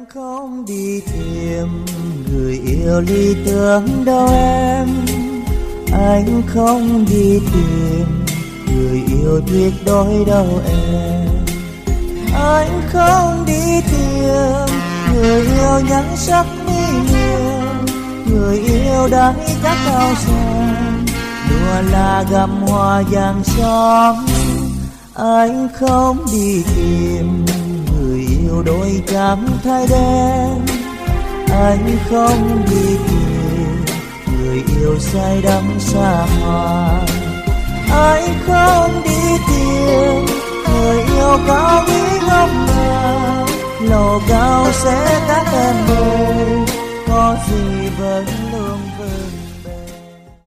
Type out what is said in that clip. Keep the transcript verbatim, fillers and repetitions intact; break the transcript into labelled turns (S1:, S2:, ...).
S1: không đi tìm người yêu lý tưởng đâu em, anh không đi tìm người yêu tuyệt đối đâu em, anh không đi tìm người yêu nhắn sắc mi miệng, người yêu đáy các cao sang đùa là gặm hoa vàng son. Anh không đi tìm người yêu đôi trắng thay đen, anh không đi tìm người yêu say đắm xa hoa, anh không đi tìm người yêu cao quý ngốc ngà lầu cao sẽ các em ơi, có gì vẫn